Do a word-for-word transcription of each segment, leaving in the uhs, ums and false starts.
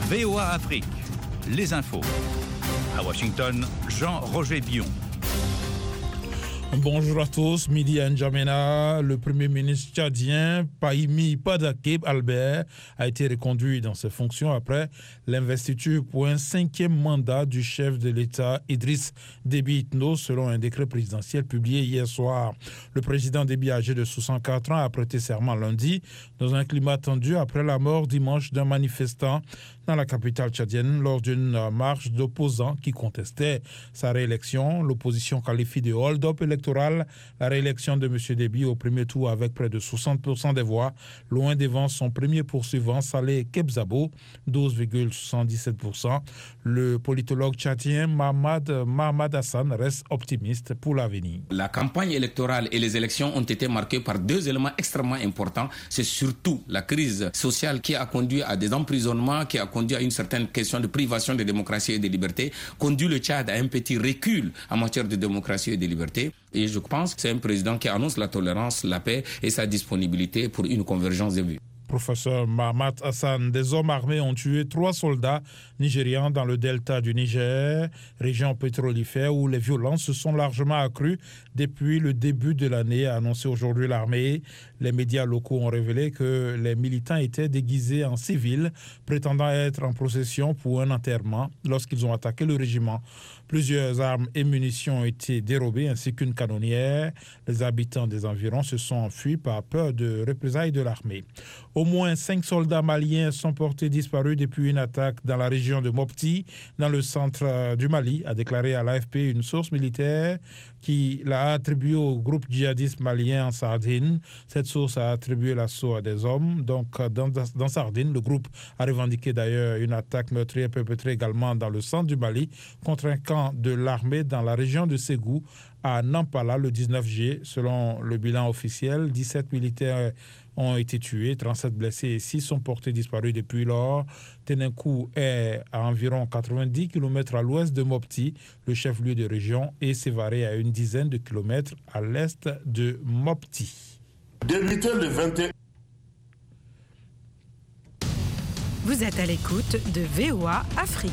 V O A Afrique, les infos. À Washington, Jean-Roger Bion. Bonjour à tous, midi à N'Djamena, le premier ministre tchadien Pahimi Padake Albert a été reconduit dans ses fonctions après l'investiture pour un cinquième mandat du chef de l'État Idriss Déby Itno selon un décret présidentiel publié hier soir. Le président Déby, âgé de soixante-quatre ans, a prêté serment lundi dans un climat tendu après la mort dimanche d'un manifestant dans la capitale tchadienne lors d'une marche d'opposants qui contestaient sa réélection. L'opposition qualifie de hold-up électoral la réélection de M. Déby au premier tour avec près de soixante pour cent des voix, loin devant son premier poursuivant Saleh Kebzabo, douze virgule soixante-dix-sept pour cent. Le politologue tchadien Mahmad, Mahmad Hassan reste optimiste pour l'avenir. La campagne électorale et les élections ont été marquées par deux éléments extrêmement importants. C'est surtout la crise sociale qui a conduit à des emprisonnements, qui a conduit à une certaine question de privation de démocratie et de liberté, conduit le Tchad à un petit recul en matière de démocratie et de liberté. Et je pense que c'est un président qui annonce la tolérance, la paix et sa disponibilité pour une convergence des vues. Professeur Mahmad Hassan, des hommes armés ont tué trois soldats nigérians dans le delta du Niger, région pétrolifère où les violences se sont largement accrues depuis le début de l'année, a annoncé aujourd'hui l'armée. Les médias locaux ont révélé que les militants étaient déguisés en civils, prétendant être en procession pour un enterrement lorsqu'ils ont attaqué le régiment. Plusieurs armes et munitions ont été dérobées ainsi qu'une canonnière. Les habitants des environs se sont enfuis par peur de représailles de l'armée. Au moins cinq soldats maliens sont portés disparus depuis une attaque dans la région de Mopti, dans le centre du Mali, a déclaré à l'A F P une source militaire qui l'a attribué au groupe djihadiste malien en Sardine. Cette source a attribué l'assaut à des hommes. Donc, dans, dans Sardine, le groupe a revendiqué d'ailleurs une attaque meurtrière perpétrée également dans le centre du Mali contre un camp de l'armée dans la région de Ségou, à Nampala, le dix-neuf juillet. Selon le bilan officiel, dix-sept militaires ont été tués, trente-sept blessés et six sont portés disparus depuis lors. Tenenkou est à environ quatre-vingt-dix kilomètres à l'ouest de Mopti, le chef-lieu de région, et Sévaré à une dizaine de kilomètres à l'est de Mopti. Débuté le vingt et un. Vous êtes à l'écoute de V O A Afrique.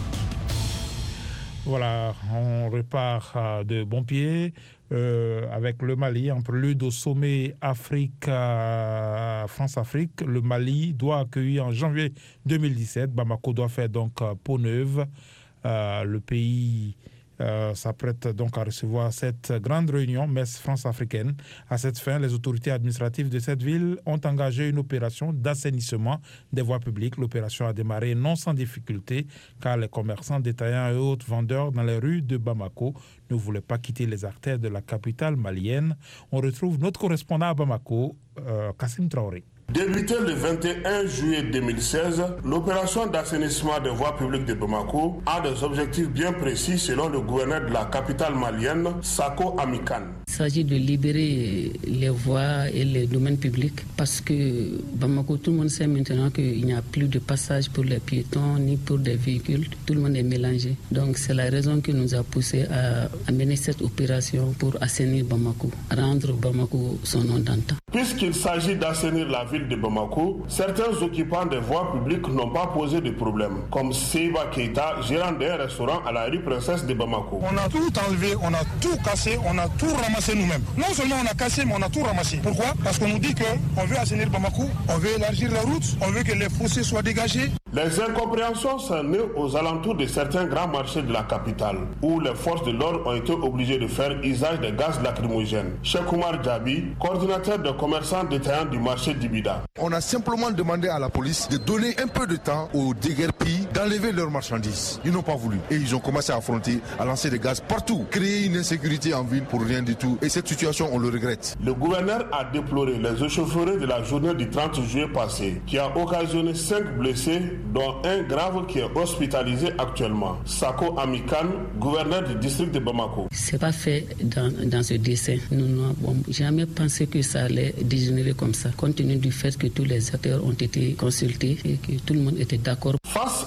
Voilà, on repart de bon pied euh, avec le Mali en prélude au sommet Afrique, euh, France-Afrique. Le Mali doit accueillir en janvier deux mille dix-sept. Bamako doit faire donc peau neuve. Euh, le pays euh, s'apprête donc à recevoir cette grande réunion messe France-africaine. À cette fin, les autorités administratives de cette ville ont engagé une opération d'assainissement des voies publiques. L'opération a démarré non sans difficulté car les commerçants, détaillants et autres vendeurs dans les rues de Bamako ne voulaient pas quitter les artères de la capitale malienne. On retrouve notre correspondant à Bamako, euh, Kassim Traoré. Débuté le vingt et un juillet deux mille seize, l'opération d'assainissement des voies publiques de Bamako a des objectifs bien précis selon le gouverneur de la capitale malienne, Sako Amikan. Il s'agit de libérer les voies et les domaines publics parce que Bamako, tout le monde sait maintenant qu'il n'y a plus de passage pour les piétons ni pour des véhicules. Tout le monde est mélangé. Donc c'est la raison qui nous a poussé à, à mener cette opération pour assainir Bamako, rendre Bamako son nom d'antan. Puisqu'il s'agit d'assainir la ville de Bamako, certains occupants des voies publiques n'ont pas posé de problème, comme Seiba Keita, gérant d'un restaurant à la rue Princesse de Bamako. On a tout enlevé, on a tout cassé, on a tout ramassé nous-mêmes. Non seulement on a cassé, mais on a tout ramassé. Pourquoi? Parce qu'on nous dit qu'on veut assainir Bamako, on veut élargir la route, on veut que les fossés soient dégagés. Les incompréhensions sont nées aux alentours de certains grands marchés de la capitale, où les forces de l'ordre ont été obligées de faire usage de gaz lacrymogènes. Cheikh Oumar Djabi, coordinateur de commerçants détaillants du marché d'Ibida. On a simplement demandé à la police de donner un peu de temps aux déguerpis d'enlever leurs marchandises. Ils n'ont pas voulu. Et ils ont commencé à affronter, à lancer des gaz partout, créer une insécurité en ville pour rien du tout. Et cette situation, on le regrette. Le gouverneur a déploré les échauffourées de la journée du trente juillet passé, qui a occasionné cinq blessés, dont un grave qui est hospitalisé actuellement. Sako Amikan, gouverneur du district de Bamako. C'est pas fait dans, dans ce dessin. Nous n'avons jamais pensé que ça allait dégénérer comme ça, compte tenu du fait que tous les acteurs ont été consultés et que tout le monde était d'accord. Face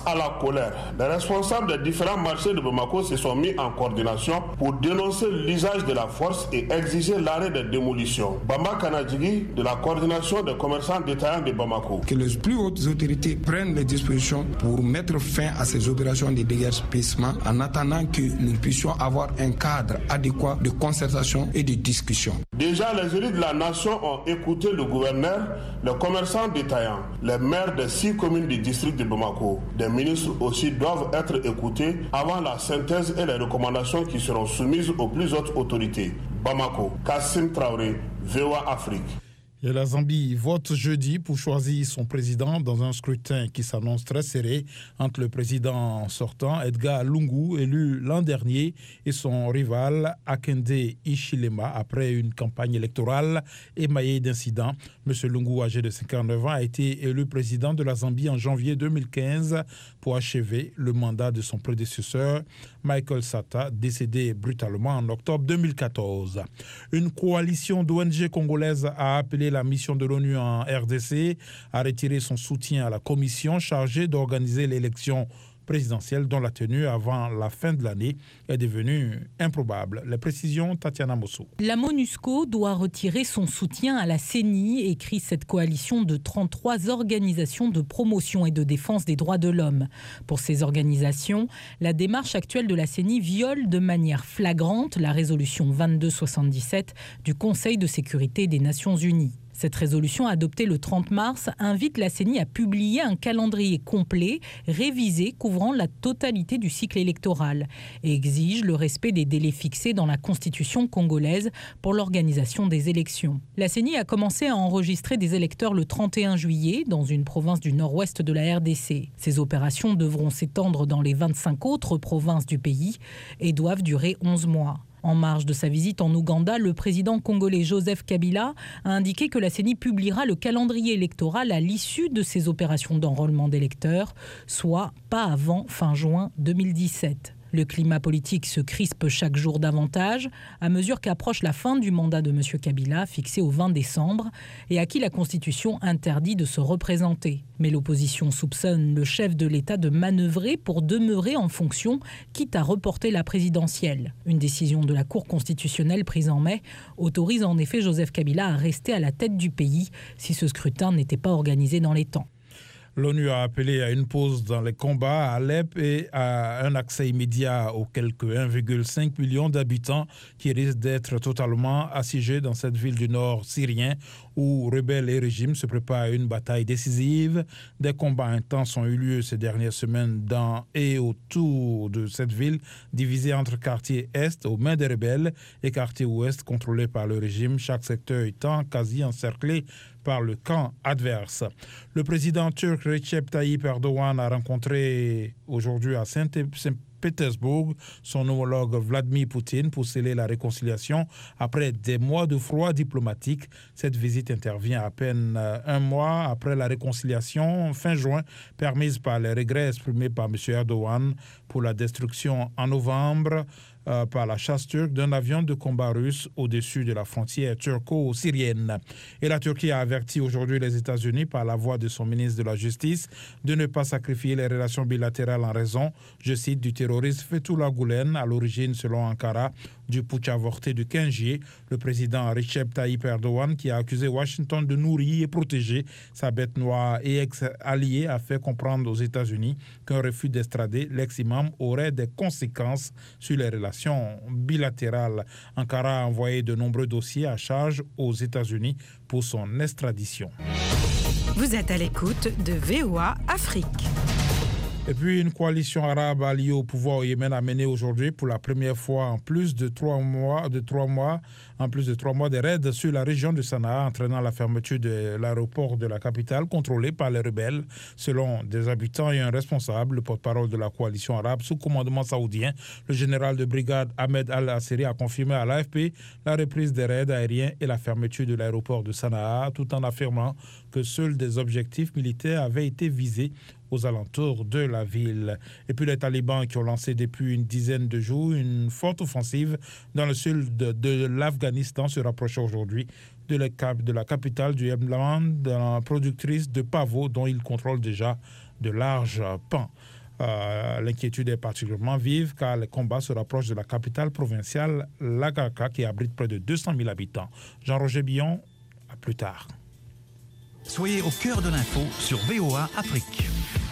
à la colère, les responsables des différents marchés de Bamako se sont mis en coordination pour dénoncer l'usage de la force et exiger l'arrêt des démolitions. Bamba Kanadjigi, de la coordination des commerçants détaillants de Bamako. Que les plus hautes autorités prennent les dispositions pour mettre fin à ces opérations de déguerpissement en attendant que nous puissions avoir un cadre adéquat de concertation et de discussion. Déjà, les élites de la nation ont écouté le gouverneur, les commerçants détaillants, les maires des six communes du district de Bamako. Des ministres aussi doivent être écoutés avant la synthèse et les recommandations qui seront soumises aux plus hautes autorités. Bamako, Kassim Traoré, V O A Afrique. Et la Zambie vote jeudi pour choisir son président dans un scrutin qui s'annonce très serré entre le président sortant, Edgar Lungu, élu l'an dernier, et son rival, Hakainde Hichilema, après une campagne électorale émaillée d'incidents. M. Lungu, âgé de cinquante-neuf ans, a été élu président de la Zambie en janvier deux mille quinze pour achever le mandat de son prédécesseur, Michael Sata, décédé brutalement en octobre deux mille quatorze. Une coalition d'O N G congolaises a appelé la mission de l'ONU en R D C a retiré son soutien à la commission chargée d'organiser l'élection présidentielle dont la tenue avant la fin de l'année est devenue improbable. Les précisions, Tatiana Mosso. La MONUSCO doit retirer son soutien à la C E N I, écrit cette coalition de trente-trois organisations de promotion et de défense des droits de l'homme. Pour ces organisations, la démarche actuelle de la C E N I viole de manière flagrante la résolution vingt-deux soixante-dix-sept du Conseil de sécurité des Nations Unies. Cette résolution, adoptée le trente mars, invite la C E N I à publier un calendrier complet, révisé, couvrant la totalité du cycle électoral et exige le respect des délais fixés dans la Constitution congolaise pour l'organisation des élections. La C E N I a commencé à enregistrer des électeurs le trente et un juillet dans une province du nord-ouest de la R D C. Ces opérations devront s'étendre dans les vingt-cinq autres provinces du pays et doivent durer onze mois. En marge de sa visite en Ouganda, le président congolais Joseph Kabila a indiqué que la C E N I publiera le calendrier électoral à l'issue de ces opérations d'enrôlement d'électeurs, soit pas avant fin juin deux mille dix-sept. Le climat politique se crispe chaque jour davantage à mesure qu'approche la fin du mandat de M. Kabila, fixé au vingt décembre, et à qui la Constitution interdit de se représenter. Mais l'opposition soupçonne le chef de l'État de manœuvrer pour demeurer en fonction, quitte à reporter la présidentielle. Une décision de la Cour constitutionnelle prise en mai autorise en effet Joseph Kabila à rester à la tête du pays si ce scrutin n'était pas organisé dans les temps. L'ONU a appelé à une pause dans les combats à Alep et à un accès immédiat aux quelques un virgule cinq million d'habitants qui risquent d'être totalement assiégés dans cette ville du nord syrien où rebelles et régimes se préparent à une bataille décisive. Des combats intenses ont eu lieu ces dernières semaines dans et autour de cette ville, divisée entre quartier est aux mains des rebelles et quartier ouest contrôlé par le régime, chaque secteur étant quasi encerclé par le camp adverse. Le président turc Recep Tayyip Erdogan a rencontré aujourd'hui à Saint-Pétersbourg son homologue Vladimir Poutine pour sceller la réconciliation après des mois de froid diplomatique. Cette visite intervient à peine un mois après la réconciliation fin juin permise par les regrets exprimés par M. Erdogan pour la destruction en novembre Euh, par la chasse turque d'un avion de combat russe au-dessus de la frontière turco-syrienne. Et la Turquie a averti aujourd'hui les États-Unis par la voix de son ministre de la Justice de ne pas sacrifier les relations bilatérales en raison, je cite, du terroriste Fethullah Gülen, à l'origine, selon Ankara, du putsch avorté du quinze juillet. Le président Recep Tayyip Erdogan, qui a accusé Washington de nourrir et protéger sa bête noire et ex-allié, a fait comprendre aux États-Unis qu'un refus d'extrader l'ex-imam aurait des conséquences sur les relations bilatérales. Ankara a envoyé de nombreux dossiers à charge aux États-Unis pour son extradition. Vous êtes à l'écoute de V O A Afrique. Et puis une coalition arabe alliée au pouvoir au Yémen a mené aujourd'hui pour la première fois en plus de trois mois, de trois mois, en plus de trois mois des raids sur la région de Sanaa, entraînant la fermeture de l'aéroport de la capitale contrôlé par les rebelles. Selon des habitants et un responsable, le porte-parole de la coalition arabe sous commandement saoudien, le général de brigade Ahmed Al-Asseri a confirmé à l'A F P la reprise des raids aériens et la fermeture de l'aéroport de Sanaa, tout en affirmant que seuls des objectifs militaires avaient été visés aux alentours de la ville. Et puis les talibans qui ont lancé depuis une dizaine de jours une forte offensive dans le sud de, de l'Afghanistan se rapprochent aujourd'hui de la, de la capitale du Helmand, productrice de pavots dont ils contrôlent déjà de larges pans. Euh, l'inquiétude est particulièrement vive car les combats se rapprochent de la capitale provinciale, Lagaka, qui abrite près de deux cent mille habitants. Jean-Roger Billon, à plus tard. Soyez au cœur de l'info sur V O A Afrique.